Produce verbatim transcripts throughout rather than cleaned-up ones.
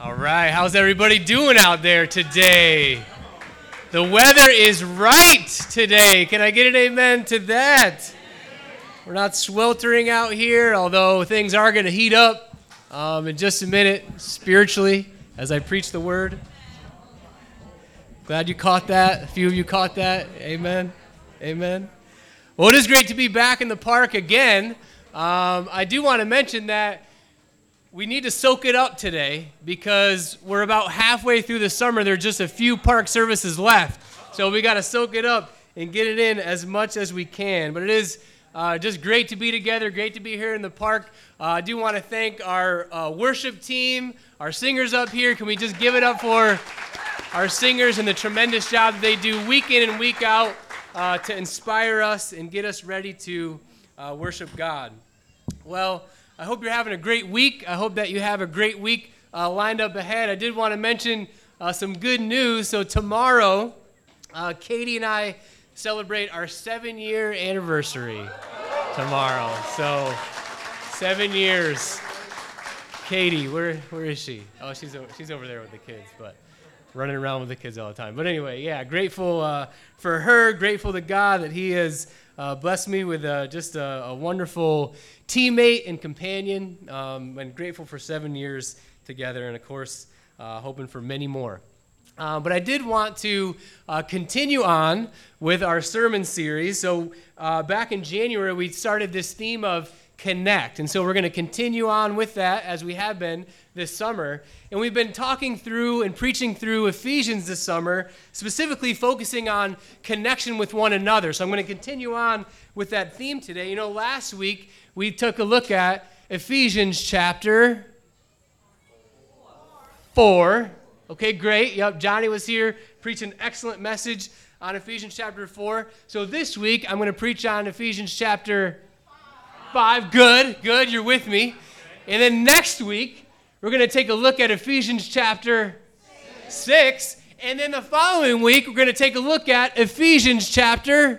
All right, how's everybody doing out there today? The weather is right today. Can I get an amen to that? We're not sweltering out here, although things are going to heat up um, in just a minute spiritually as I preach the word. Glad you caught that. A few of you caught that. Amen. Amen. Well, it is great to be back in the park again. Um, I do want to mention that we need to soak it up today because we're about halfway through the summer. There are just a few park services left. So we got to soak it up and get it in as much as we can. But it is uh, just great to be together, great to be here in the park. Uh, I do want to thank our uh, worship team, our singers up here. Can we just give it up for our singers and the tremendous job that they do week in and week out uh, to inspire us and get us ready to uh, worship God. Well, I hope you're having a great week. I hope that you have a great week uh, lined up ahead. I did want to mention uh, some good news. So tomorrow, uh, Katie and I celebrate our seven-year anniversary tomorrow. So seven years. Katie, where where is she? Oh, she's over, she's over there with the kids, but running around with the kids all the time. But anyway, yeah, grateful uh, for her, grateful to God that he has uh, blessed me with uh, just a, a wonderful teammate and companion, um, and grateful for seven years together, and of course, uh, hoping for many more. Uh, but I did want to uh, continue on with our sermon series. So uh, back in January, we started this theme of connect, and so we're going to continue on with that as we have been this summer. And we've been talking through and preaching through Ephesians this summer, specifically focusing on connection with one another. So I'm going to continue on with that theme today. You know, last week, we took a look at Ephesians chapter four. Okay, great. Yep, Johnny was here, preaching an excellent message on Ephesians chapter four. So this week, I'm going to preach on Ephesians chapter five. Good, good, you're with me. And then next week, we're going to take a look at Ephesians chapter six. And then the following week, we're going to take a look at Ephesians chapter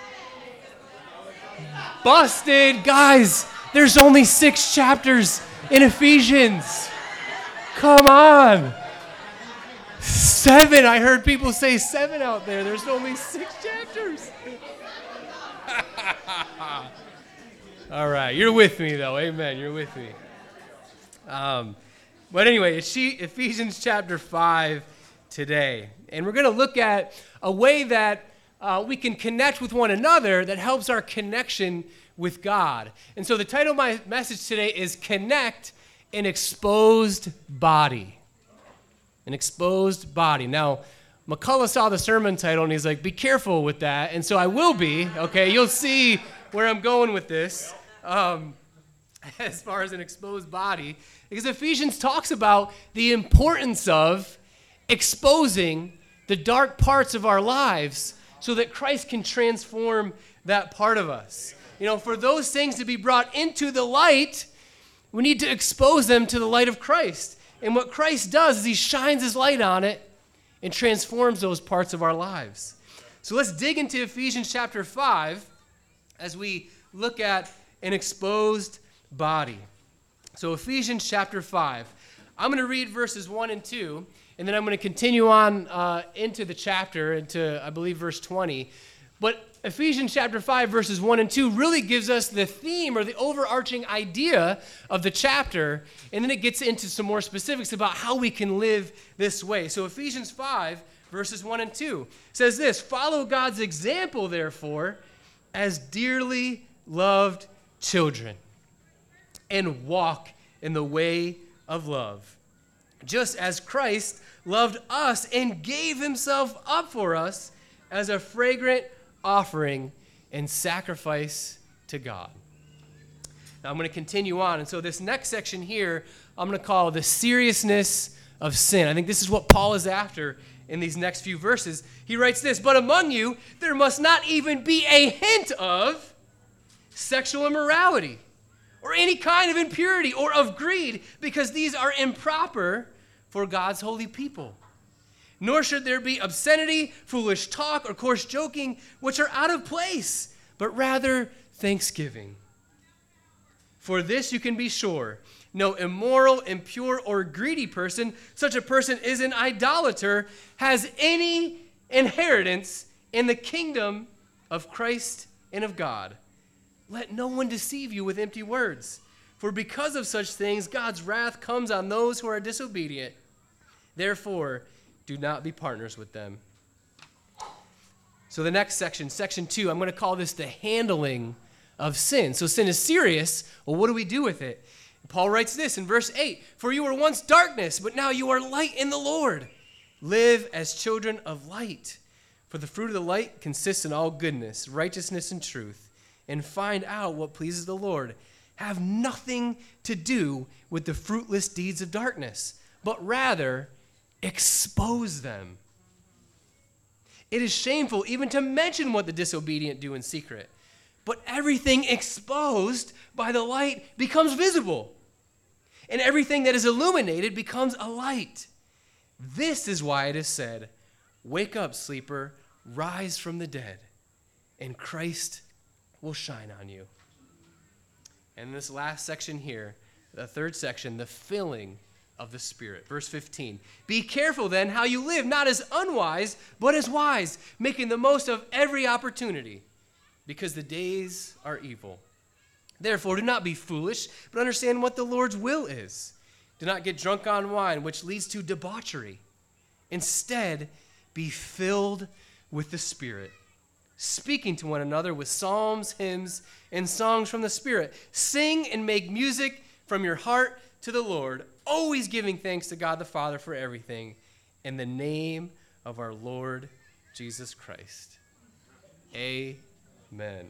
Busted. Guys, there's only six chapters in Ephesians. Come on. Seven. I heard people say seven out there. There's only six chapters. All right. You're with me, though. Amen. You're with me. Um, but anyway, it's Ephesians chapter five today. And we're going to look at a way that Uh, we can connect with one another that helps our connection with God. And so the title of my message today is Connect an Exposed Body. An exposed body. Now, McCullough saw the sermon title and he's like, be careful with that. And so I will be, okay? You'll see where I'm going with this um, as far as an exposed body. Because Ephesians talks about the importance of exposing the dark parts of our lives so that Christ can transform that part of us. You know, for those things to be brought into the light, we need to expose them to the light of Christ. And what Christ does is he shines his light on it and transforms those parts of our lives. So let's dig into Ephesians chapter five as we look at an exposed body. So Ephesians chapter five. I'm going to read verses one and two. And then I'm going to continue on uh, into the chapter, into, I believe, verse twenty. But Ephesians chapter five, verses one and two really gives us the theme or the overarching idea of the chapter. And then it gets into some more specifics about how we can live this way. So Ephesians five, verses one and two says this: follow God's example, therefore, as dearly loved children, and walk in the way of love, just as Christ loved us and gave himself up for us as a fragrant offering and sacrifice to God. Now I'm going to continue on. And so this next section here, I'm going to call the seriousness of sin. I think this is what Paul is after in these next few verses. He writes this: but among you, there must not even be a hint of sexual immorality or any kind of impurity or of greed, because these are improper for God's holy people. Nor should there be obscenity, foolish talk, or coarse joking, which are out of place, but rather thanksgiving. For this you can be sure, no immoral, impure, or greedy person, such a person is an idolater, has any inheritance in the kingdom of Christ and of God. Let no one deceive you with empty words, for because of such things, God's wrath comes on those who are disobedient. Therefore, do not be partners with them. So the next section, section two, I'm going to call this the handling of sin. So sin is serious. Well, what do we do with it? Paul writes this in verse eight, for you were once darkness, but now you are light in the Lord. Live as children of light. For the fruit of the light consists in all goodness, righteousness, and truth. And find out what pleases the Lord. Have nothing to do with the fruitless deeds of darkness, but rather expose them. It is shameful even to mention what the disobedient do in secret. But everything exposed by the light becomes visible. And everything that is illuminated becomes a light. This is why it is said, wake up, sleeper, rise from the dead, and Christ will shine on you. And this last section here, the third section, the filling of the Spirit. Verse fifteen, be careful then how you live, not as unwise, but as wise, making the most of every opportunity, because the days are evil. Therefore, do not be foolish, but understand what the Lord's will is. Do not get drunk on wine, which leads to debauchery. Instead, be filled with the Spirit, speaking to one another with psalms, hymns, and songs from the Spirit. Sing and make music from your heart to the Lord, always giving thanks to God the Father for everything, in the name of our Lord Jesus Christ. Amen.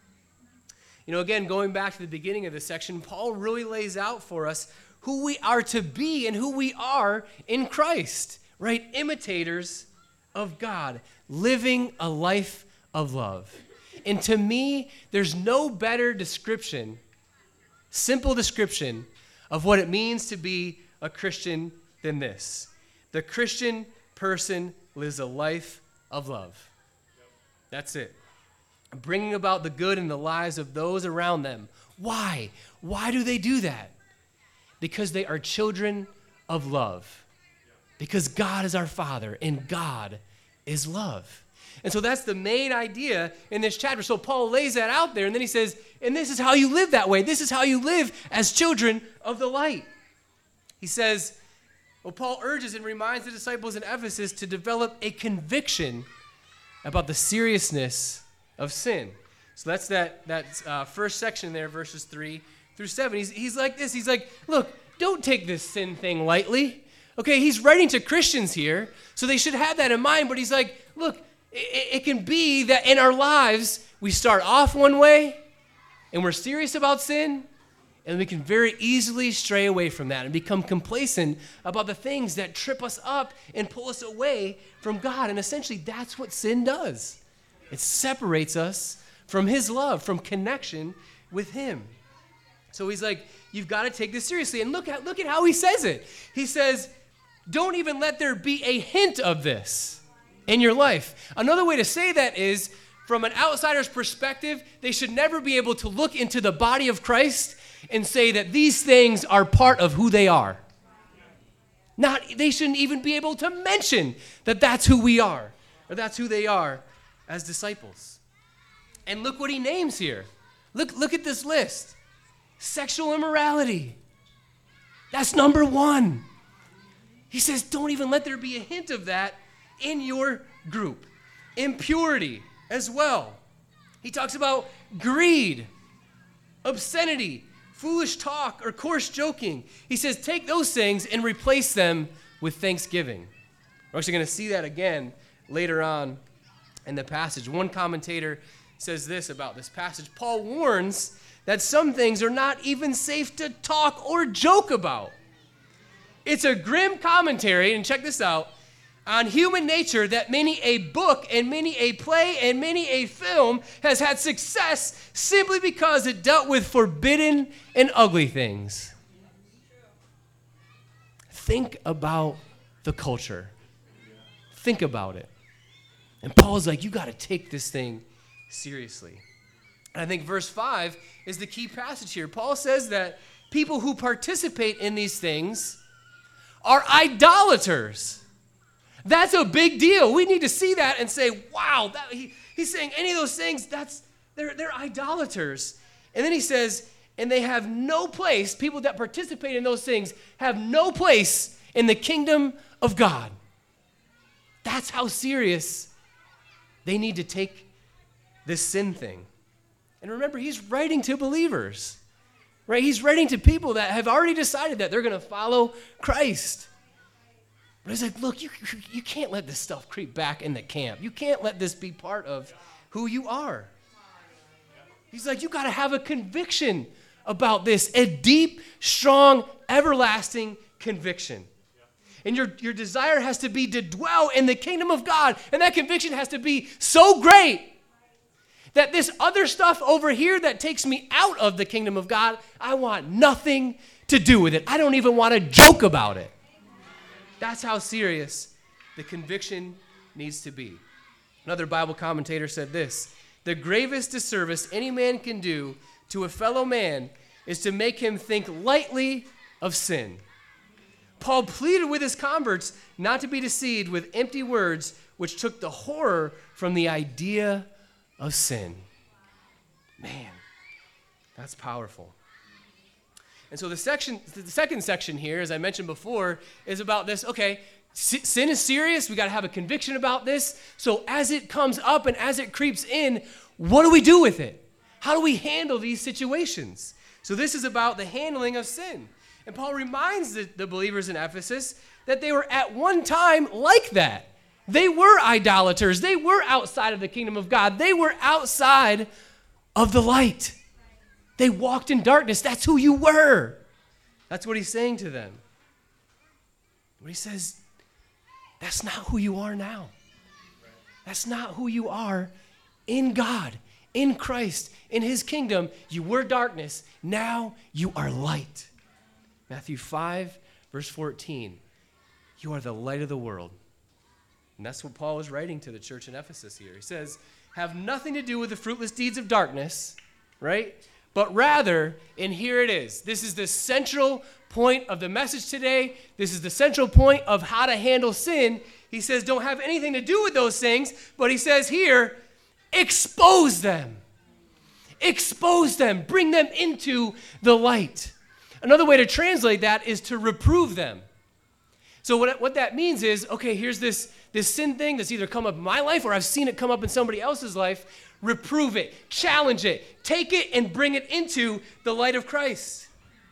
You know, again, going back to the beginning of this section, Paul really lays out for us who we are to be and who we are in Christ, right? Imitators of God, living a life of love. And to me, there's no better description, simple description of what it means to be a Christian than this. The Christian person lives a life of love. That's it. Bringing about the good in the lives of those around them. Why? Why do they do that? Because they are children of love. Because God is our Father, and God is love. And so that's the main idea in this chapter. So Paul lays that out there, and then he says, and this is how you live that way. This is how you live as children of the light. He says, well, Paul urges and reminds the disciples in Ephesus to develop a conviction about the seriousness of sin. So that's that, that uh, first section there, verses three through seven. He's, he's like this. He's like, look, don't take this sin thing lightly. Okay, he's writing to Christians here, so they should have that in mind. But he's like, look, it, it can be that in our lives, we start off one way, and we're serious about sin, and we can very easily stray away from that and become complacent about the things that trip us up and pull us away from God. And essentially, that's what sin does. It separates us from his love, from connection with him. So he's like, you've got to take this seriously. And look at, look at how he says it. He says, don't even let there be a hint of this in your life. Another way to say that is, from an outsider's perspective, they should never be able to look into the body of Christ and say that these things are part of who they are. Not, they shouldn't even be able to mention that that's who we are, or that's who they are as disciples. And look what he names here. Look, look at this list. Sexual immorality. That's number one. He says, don't even let there be a hint of that in your group. Impurity as well. He talks about greed, obscenity, foolish talk, or coarse joking. He says, take those things and replace them with thanksgiving. We're actually going to see that again later on in the passage. One commentator says this about this passage. Paul warns that some things are not even safe to talk or joke about. It's a grim commentary, and check this out, on human nature that many a book and many a play and many a film has had success simply because it dealt with forbidden and ugly things. Think about the culture. Think about it. And Paul's like, you got to take this thing seriously. And I think verse five is the key passage here. Paul says that people who participate in these things are idolaters. That's a big deal. We need to see that and say, wow, that, he, he's saying any of those things, that's they're, they're idolaters. And then he says, and they have no place, people that participate in those things have no place in the kingdom of God. That's how serious they need to take this sin thing. And remember, he's writing to believers, right? He's writing to people that have already decided that they're going to follow Christ. But he's like, look, you, you can't let this stuff creep back in the camp. You can't let this be part of who you are. He's like, you got to have a conviction about this, a deep, strong, everlasting conviction. And your, your desire has to be to dwell in the kingdom of God. And that conviction has to be so great that this other stuff over here that takes me out of the kingdom of God, I want nothing to do with it. I don't even want to joke about it. That's how serious the conviction needs to be. Another Bible commentator said this: the gravest disservice any man can do to a fellow man is to make him think lightly of sin. Paul pleaded with his converts not to be deceived with empty words which took the horror from the idea of sin. Man, that's powerful. And so the section, the second section here, as I mentioned before, is about this, okay, sin is serious. We got to have a conviction about this. So as it comes up and as it creeps in, what do we do with it? How do we handle these situations? So this is about the handling of sin. And Paul reminds the, the believers in Ephesus that they were at one time like that. They were idolaters. They were outside of the kingdom of God. They were outside of the light. They walked in darkness. That's who you were. That's what he's saying to them. But he says, that's not who you are now. That's not who you are in God, in Christ, in his kingdom. You were darkness. Now you are light. Matthew five, verse fourteen. You are the light of the world. And that's what Paul is writing to the church in Ephesus here. He says, have nothing to do with the fruitless deeds of darkness, right? But rather, and here it is. This is the central point of the message today. This is the central point of how to handle sin. He says, don't have anything to do with those things. But he says here, expose them. Expose them. Bring them into the light. Another way to translate that is to reprove them. So what, what that means is, okay, here's this, this sin thing that's either come up in my life or I've seen it come up in somebody else's life. Reprove it, challenge it, take it and bring it into the light of Christ.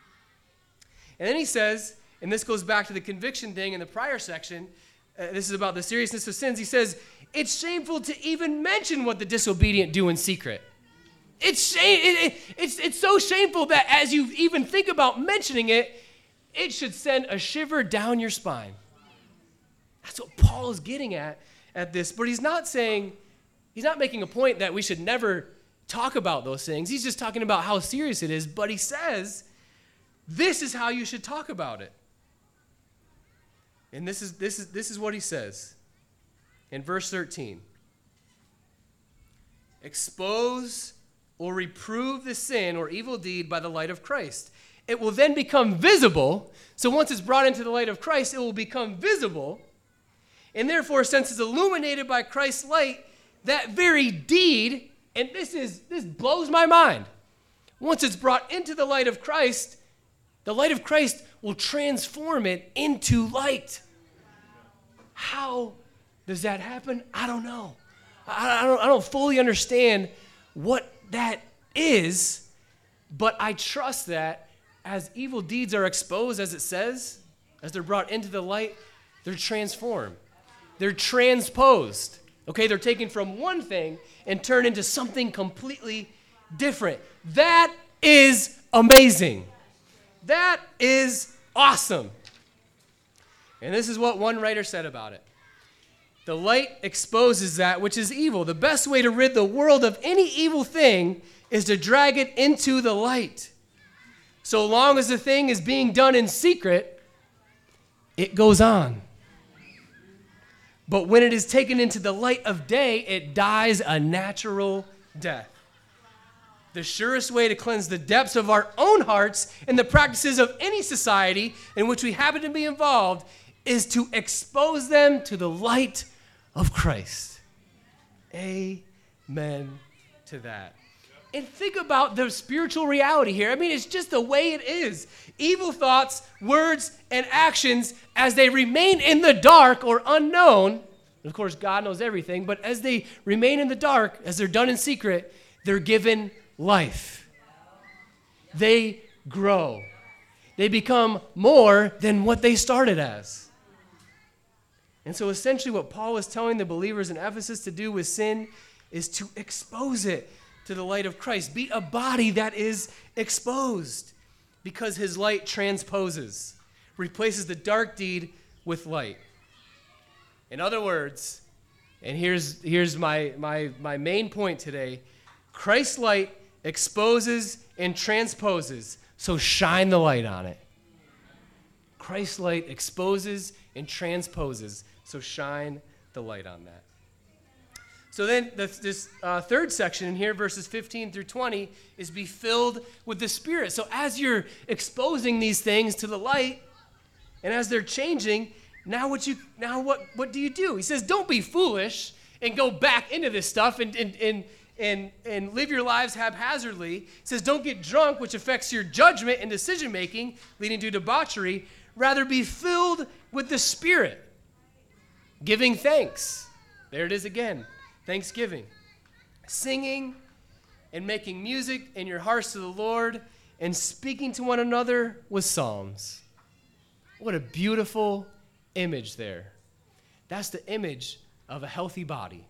And then he says, and this goes back to the conviction thing in the prior section, uh, this is about the seriousness of sins. He says, it's shameful to even mention what the disobedient do in secret. It's, shame, it, it, it's, it's so shameful that as you even think about mentioning it, it should send a shiver down your spine. That's what Paul is getting at at this. But he's not saying, he's not making a point that we should never talk about those things. He's just talking about how serious it is. But he says, this is how you should talk about it. And this is, this is, this is what he says in verse thirteen. Expose or reprove the sin or evil deed by the light of Christ. It will then become visible. So once it's brought into the light of Christ, it will become visible. And therefore, since it's illuminated by Christ's light, that very deed, and this is this blows my mind. Once it's brought into the light of Christ, the light of Christ will transform it into light. How does that happen? I don't know. I, I, don't, I don't fully understand what that is, but I trust that as evil deeds are exposed, as it says, as they're brought into the light, they're transformed. They're transposed. Okay, they're taken from one thing and turned into something completely different. That is amazing. That is awesome. And this is what one writer said about it. The light exposes that which is evil. The best way to rid the world of any evil thing is to drag it into the light. So long as the thing is being done in secret, it goes on. But when it is taken into the light of day, it dies a natural death. The surest way to cleanse the depths of our own hearts and the practices of any society in which we happen to be involved is to expose them to the light of Christ. Amen to that. And think about the spiritual reality here. I mean, it's just the way it is. Evil thoughts, words, and actions, as they remain in the dark or unknown, and of course, God knows everything, but as they remain in the dark, as they're done in secret, they're given life. They grow. They become more than what they started as. And so essentially what Paul was telling the believers in Ephesus to do with sin is to expose it to the light of Christ. Be a body that is exposed because his light transposes, replaces the dark deed with light. In other words, and here's, here's my, my, my main point today, Christ's light exposes and transposes, so shine the light on it. Christ's light exposes and transposes, so shine the light on that. So then this, this uh, third section in here, verses fifteen through twenty, is be filled with the Spirit. So as you're exposing these things to the light, and as they're changing, now what you now what, what do you do? He says, don't be foolish and go back into this stuff and and and and, and live your lives haphazardly. He says, don't get drunk, which affects your judgment and decision making, leading to debauchery. Rather be filled with the Spirit, giving thanks. There it is again. Thanksgiving, singing and making music in your hearts to the Lord and speaking to one another with psalms. What a beautiful image there. That's the image of a healthy body.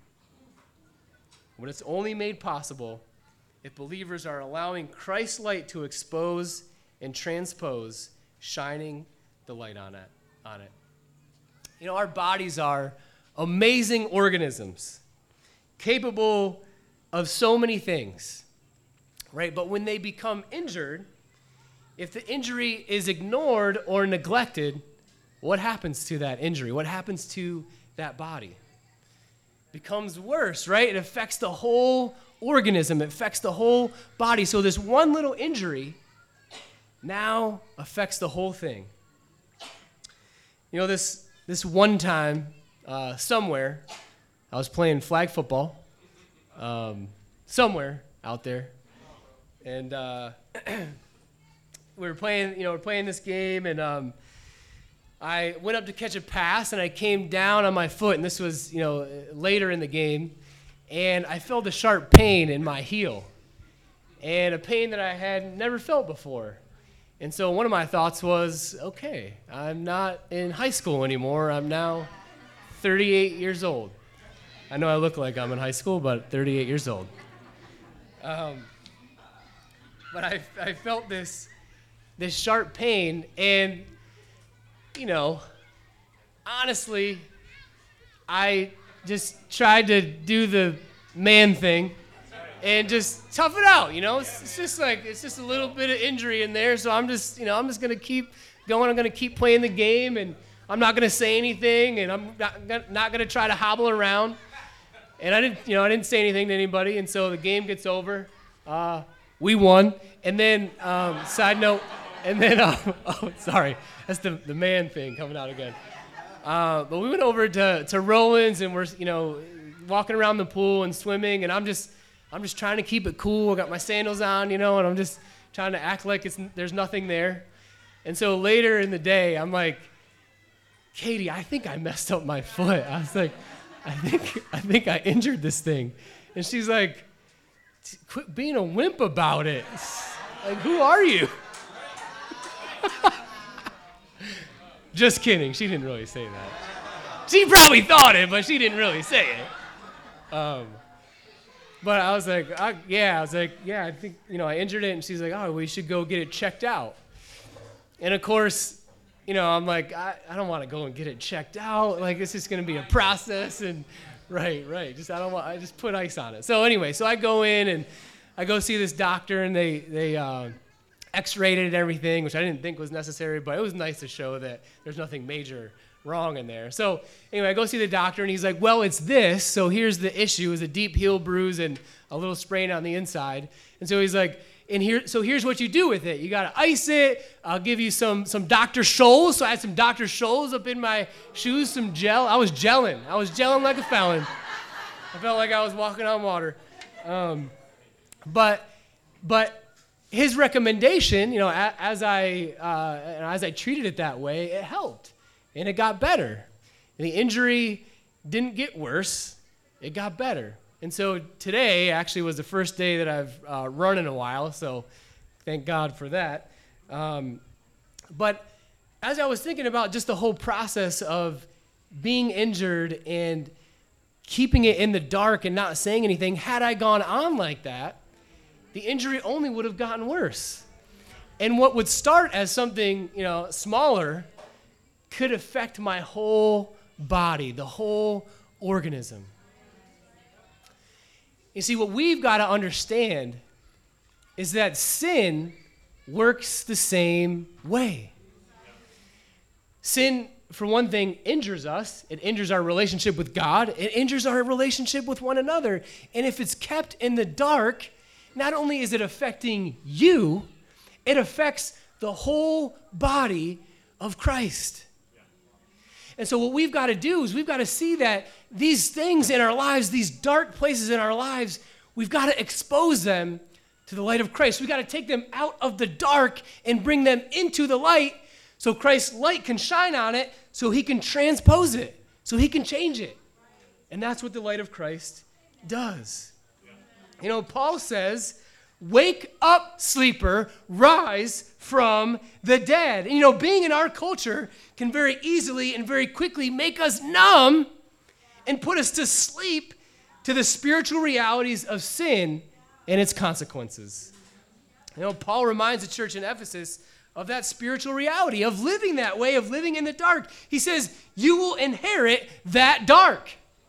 But it's only made possible if believers are allowing Christ's light to expose and transpose, shining the light on it. On it. You know, our bodies are amazing organisms, capable of so many things, right? But when they become injured, if the injury is ignored or neglected, what happens to that injury? What happens to that body? It becomes worse, right? It affects the whole organism. It affects the whole body. So this one little injury now affects the whole thing. You know, this, this one time uh, somewhere, I was playing flag football um, somewhere out there, and uh, we were playing. You know, we're playing this game, and um, I went up to catch a pass, and I came down on my foot, and this was, you know, later in the game, and I felt a sharp pain in my heel, and a pain that I had never felt before. And so one of my thoughts was, okay, I'm not in high school anymore. I'm now thirty-eight years old. I know I look like I'm in high school, but thirty-eight years old. Um, but I, I felt this, this sharp pain, and, you know, honestly, I just tried to do the man thing and just tough it out, you know? It's, it's just like, it's just a little bit of injury in there, so I'm just, you know, I'm just going to keep going. I'm going to keep playing the game, and I'm not going to say anything, and I'm not, not going to try to hobble around. And I didn't, you know, I didn't say anything to anybody, and so the game gets over. Uh, we won, and then um, side note, and then uh, oh, sorry, that's the the man thing coming out again. Uh, but we went over to to Roland's, and we're, you know, walking around the pool and swimming, and I'm just I'm just trying to keep it cool. I got my sandals on, you know, and I'm just trying to act like it's there's nothing there. And so later in the day, I'm like, Katie, I think I messed up my foot. I was like, I think I think I injured this thing. And she's like, quit being a wimp about it. Like, who are you? Just kidding. She didn't really say that. She probably thought it, but she didn't really say it. Um, but I was like, I, yeah, I was like, yeah, I think, you know, I injured it. And she's like, oh, we should go get it checked out. And of course, you know, I'm like, I, I don't want to go and get it checked out. Like, it's just going to be a process. And right, right. Just, I don't want, I just put ice on it. So anyway, so I go in and I go see this doctor, and they, they, uh, x-rayed it and everything, which I didn't think was necessary, but it was nice to show that there's nothing major wrong in there. So anyway, I go see the doctor, and he's like, well, it's this. So here's the issue, is a deep heel bruise and a little sprain on the inside. And so he's like, and here, so here's what you do with it. You got to ice it. I'll give you some some Doctor Scholl's. So I had some Doctor Scholl's up in my shoes, some gel. I was gelling. I was gelling like a felon. I felt like I was walking on water. Um, but but his recommendation, you know, as I uh, as I treated it that way, it helped, and it got better. And the injury didn't get worse; it got better. And so today actually was the first day that I've uh, run in a while, so thank God for that. Um, but as I was thinking about just the whole process of being injured and keeping it in the dark and not saying anything, had I gone on like that, the injury only would have gotten worse. And what would start as something, you know, smaller could affect my whole body, the whole organism. You see, what we've got to understand is that sin works the same way. Sin, for one thing, injures us. It injures our relationship with God. It injures our relationship with one another. And if it's kept in the dark, not only is it affecting you, it affects the whole body of Christ. And so what we've got to do is we've got to see that these things in our lives, these dark places in our lives, we've got to expose them to the light of Christ. We've got to take them out of the dark and bring them into the light so Christ's light can shine on it, so he can transpose it, so he can change it. And that's what the light of Christ does. You know, Paul says, wake up, sleeper, rise from the dead. And, you know, being in our culture can very easily and very quickly make us numb and put us to sleep to the spiritual realities of sin and its consequences. You know, Paul reminds the church in Ephesus of that spiritual reality, of living that way, of living in the dark. He says, you will inherit that dark.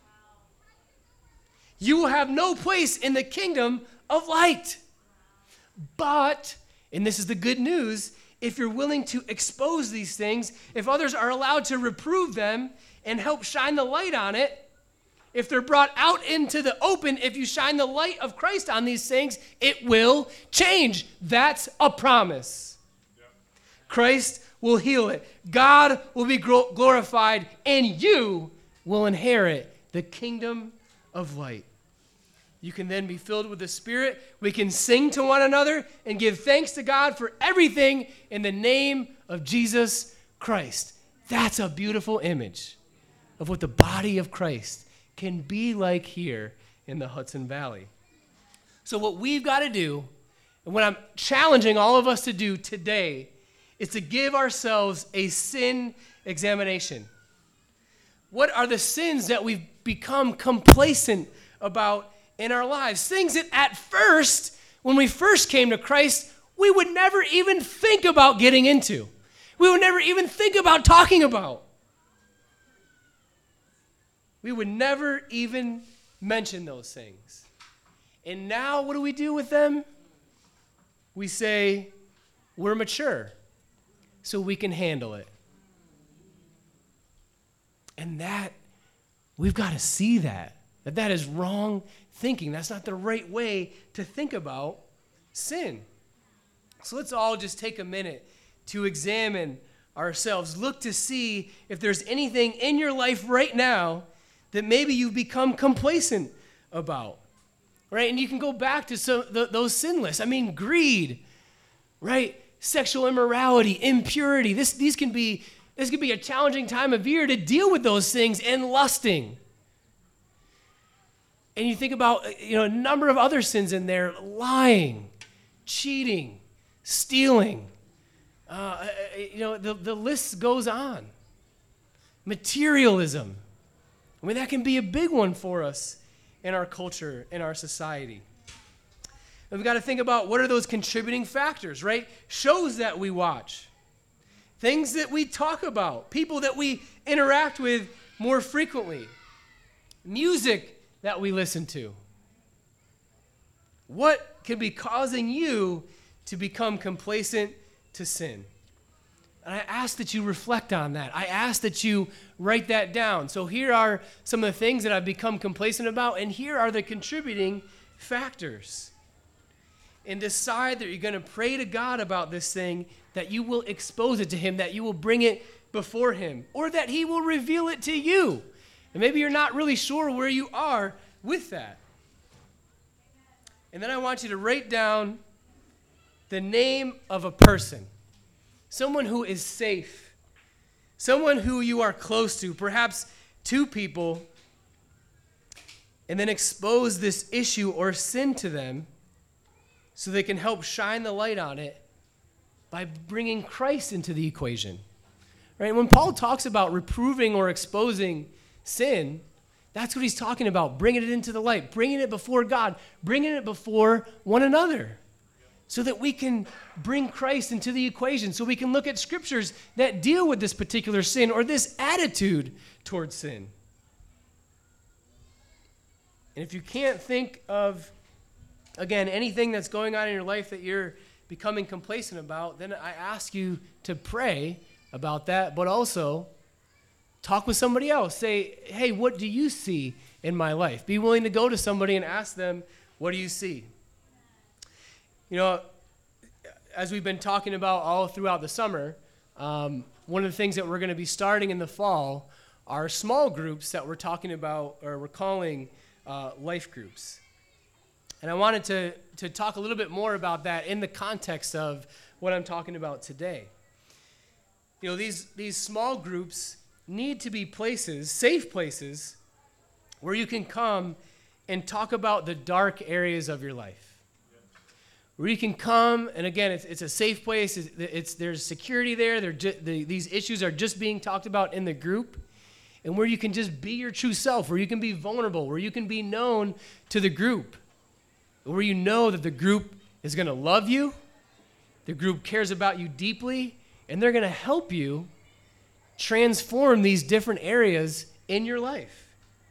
You will have no place in the kingdom of light. But, and this is the good news, if you're willing to expose these things, if others are allowed to reprove them and help shine the light on it, if they're brought out into the open, if you shine the light of Christ on these things, it will change. That's a promise. Yep. Christ will heal it. God will be glorified, and you will inherit the kingdom of light. You can then be filled with the Spirit. We can sing to one another and give thanks to God for everything in the name of Jesus Christ. That's a beautiful image of what the body of Christ can be like here in the Hudson Valley. So what we've got to do, and what I'm challenging all of us to do today, is to give ourselves a sin examination. What are the sins that we've become complacent about in our lives? Things that at first, when we first came to Christ, we would never even think about getting into. We would never even think about talking about. We would never even mention those things. And now what do we do with them? We say, we're mature, so we can handle it. And that, we've got to see that. That that is wrong thinking. That's not the right way to think about sin. So let's all just take a minute to examine ourselves. Look to see if there's anything in your life right now that maybe you've become complacent about, right? And you can go back to some the, those sin lists. I mean, greed, right? Sexual immorality, impurity. This these can be this can be a challenging time of year to deal with those things, and lusting. And you think about, you know, a number of other sins in there: lying, cheating, stealing. Uh, you know, the, the list goes on. Materialism. I mean, that can be a big one for us in our culture, in our society. And we've got to think about what are those contributing factors, right? Shows that we watch, things that we talk about, people that we interact with more frequently, music that we listen to. What could be causing you to become complacent to sin. And I ask that you reflect on that. I ask that you write that down. So here are some of the things that I've become complacent about, and here are the contributing factors. And decide that you're going to pray to God about this thing, that you will expose it to him, that you will bring it before him, or that he will reveal it to you. And maybe you're not really sure where you are with that. And then I want you to write down the name of a person. Someone who is safe, someone who you are close to, perhaps two people, and then expose this issue or sin to them so they can help shine the light on it by bringing Christ into the equation. Right? When Paul talks about reproving or exposing sin, that's what he's talking about, bringing it into the light, bringing it before God, bringing it before one another, so that we can bring Christ into the equation, so we can look at scriptures that deal with this particular sin or this attitude towards sin. And if you can't think of, again, anything that's going on in your life that you're becoming complacent about, then I ask you to pray about that, but also talk with somebody else. Say, hey, what do you see in my life? Be willing to go to somebody and ask them, what do you see? You know, as we've been talking about all throughout the summer, um, one of the things that we're going to be starting in the fall are small groups that we're talking about, or we're calling uh, life groups. And I wanted to, to talk a little bit more about that in the context of what I'm talking about today. You know, these, these small groups need to be places, safe places, where you can come and talk about the dark areas of your life. Where you can come, and again, it's, it's a safe place. It's, it's there's security there. They're ju- the, these issues are just being talked about in the group, and where you can just be your true self, where you can be vulnerable, where you can be known to the group, where you know that the group is going to love you, the group cares about you deeply, and they're going to help you transform these different areas in your life.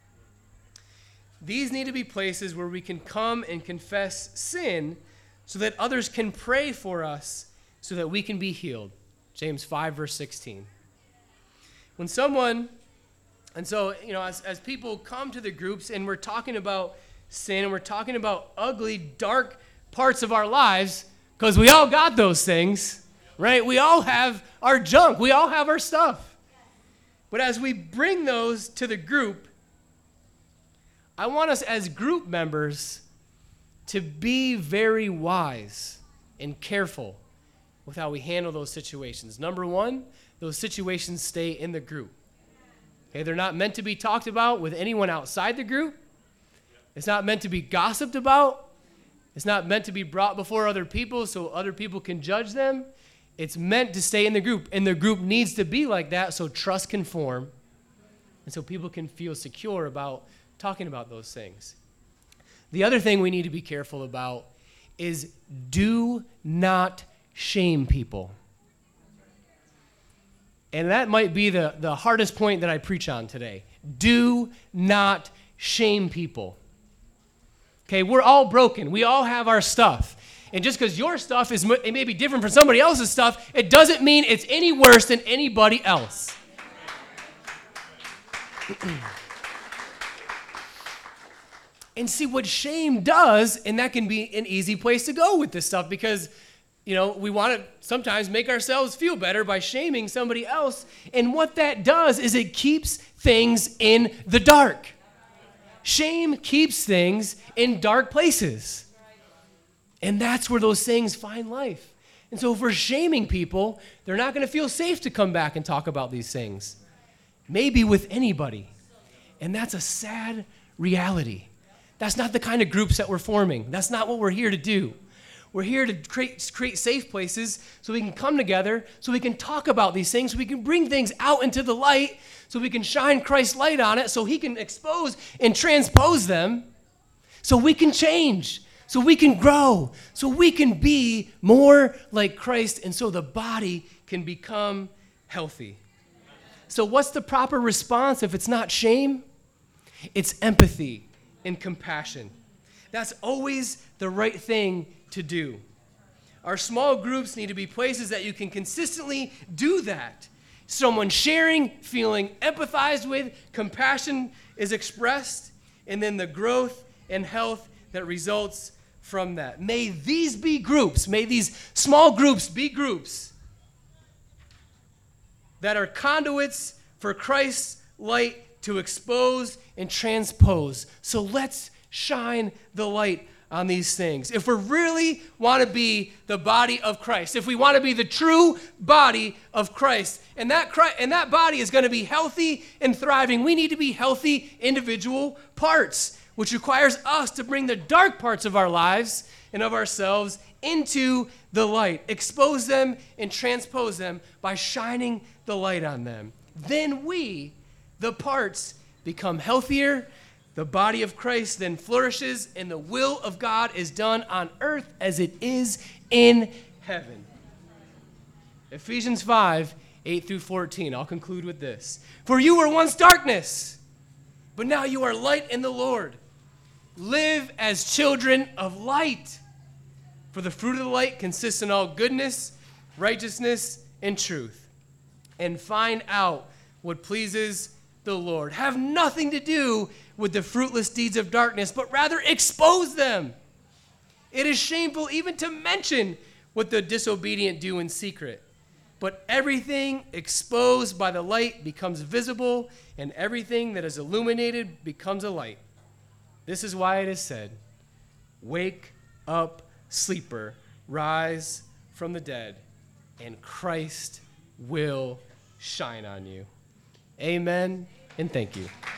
These need to be places where we can come and confess sin, so that others can pray for us so that we can be healed. James five, verse sixteen. When someone, and so, you know, as, as people come to the groups and we're talking about sin and we're talking about ugly, dark parts of our lives, because we all got those things, right? We all have our junk. We all have our stuff. But as we bring those to the group, I want us as group members to be very wise and careful with how we handle those situations. Number one, those situations stay in the group. Okay, they're not meant to be talked about with anyone outside the group. It's not meant to be gossiped about. It's not meant to be brought before other people so other people can judge them. It's meant to stay in the group, and the group needs to be like that so trust can form and so people can feel secure about talking about those things. The other thing we need to be careful about is do not shame people. And that might be the, the hardest point that I preach on today. Do not shame people. Okay, we're all broken. We all have our stuff. And just because your stuff is it may be different from somebody else's stuff, it doesn't mean it's any worse than anybody else. And see what shame does, and that can be an easy place to go with this stuff because, you know, we want to sometimes make ourselves feel better by shaming somebody else. And what that does is it keeps things in the dark. Shame keeps things in dark places. And that's where those things find life. And so if we're shaming people, they're not going to feel safe to come back and talk about these things. Maybe with anybody. And that's a sad reality. That's not the kind of groups that we're forming. That's not what we're here to do. We're here to create, create safe places so we can come together, so we can talk about these things, so we can bring things out into the light, so we can shine Christ's light on it, so he can expose and transpose them, so we can change, so we can grow, so we can be more like Christ, and so the body can become healthy. So what's the proper response if it's not shame? It's empathy and compassion. That's always the right thing to do. Our small groups need to be places that you can consistently do that. Someone sharing, feeling empathized with, compassion is expressed, and then the growth and health that results from that. May these be groups, may these small groups be groups that are conduits for Christ's light to expose and transpose. So let's shine the light on these things. If we really want to be the body of Christ, if we want to be the true body of Christ, and that Christ, and that body is going to be healthy and thriving, we need to be healthy individual parts, which requires us to bring the dark parts of our lives and of ourselves into the light, expose them and transpose them by shining the light on them. Then we, the parts, become healthier. The body of Christ then flourishes, and the will of God is done on earth as it is in heaven. Ephesians five, eight through fourteen. I'll conclude with this. For you were once darkness, but now you are light in the Lord. Live as children of light. For the fruit of the light consists in all goodness, righteousness, and truth. And find out what pleases the Lord. Have nothing to do with the fruitless deeds of darkness, but rather expose them. It is shameful even to mention what the disobedient do in secret. But everything exposed by the light becomes visible, and everything that is illuminated becomes a light. This is why it is said, wake up, sleeper, rise from the dead, and Christ will shine on you. Amen, and thank you.